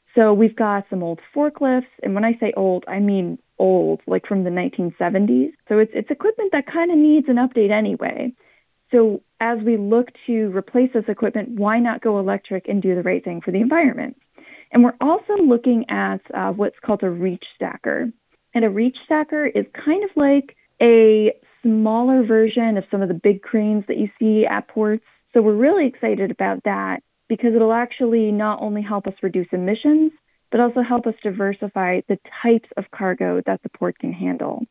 So we've got some old forklifts, and when I say old, I mean old, like from the 1970s. So it's equipment that kind of needs an update anyway. So as we look to replace this equipment, why not go electric and do the right thing for the environment? And we're also looking at what's called a reach stacker. And a reach stacker is kind of like a smaller version of some of the big cranes that you see at ports. So we're really excited about that because it'll actually not only help us reduce emissions, but also help us diversify the types of cargo that the port can handle.